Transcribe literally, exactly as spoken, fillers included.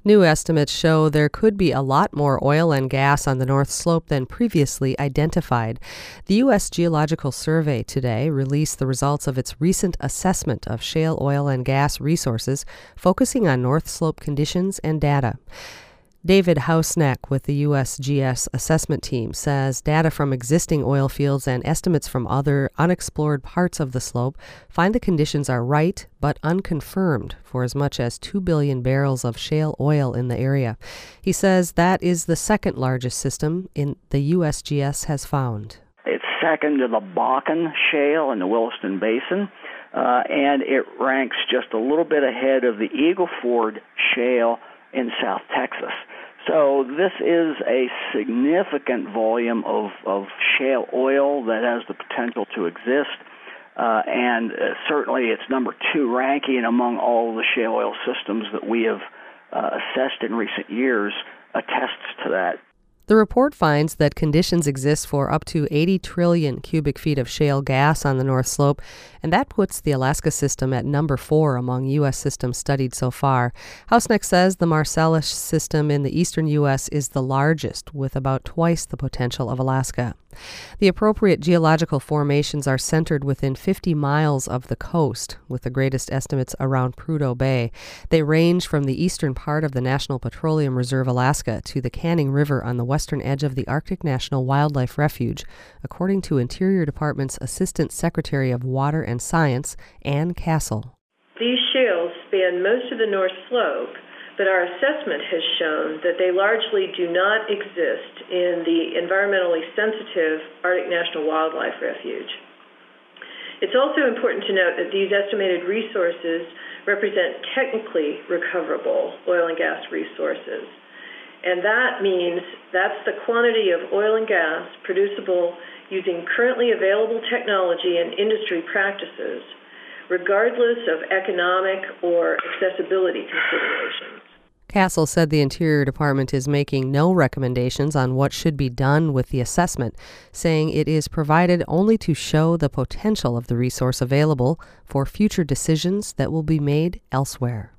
New estimates show there could be a lot more oil and gas on the North Slope than previously identified. The U S Geological Survey today released the results of its recent assessment of shale oil and gas resources, focusing on North Slope conditions and data. David Hausneck with the U S G S assessment team says data from existing oil fields and estimates from other unexplored parts of the slope find the conditions are right but unconfirmed for as much as two billion barrels of shale oil in the area. He says that is the second largest system in the U S G S has found. It's second to the Bakken Shale in the Williston Basin, uh, and it ranks just a little bit ahead of the Eagle Ford Shale in South Texas. So this is a significant volume of, of shale oil that has the potential to exist, uh, and uh, certainly it's number two ranking among all the shale oil systems that we have uh, assessed in recent years attests to that. The report finds that conditions exist for up to eighty trillion cubic feet of shale gas on the North Slope, and that puts the Alaska system at number four among U S systems studied so far. Hausneck says the Marcellus system in the eastern U S is the largest, with about twice the potential of Alaska. The appropriate geological formations are centered within fifty miles of the coast, with the greatest estimates around Prudhoe Bay. They range from the eastern part of the National Petroleum Reserve Alaska to the Canning River on the western edge of the Arctic National Wildlife Refuge, according to Interior Department's Assistant Secretary of Water and Science, Ann Castle. These shales span most of the North Slope, but our assessment has shown that they largely do not exist in the environmentally sensitive Arctic National Wildlife Refuge. It's also important to note that these estimated resources represent technically recoverable oil and gas resources. And that means that's the quantity of oil and gas producible using currently available technology and industry practices, regardless of economic or accessibility considerations. Castle said the Interior Department is making no recommendations on what should be done with the assessment, saying it is provided only to show the potential of the resource available for future decisions that will be made elsewhere.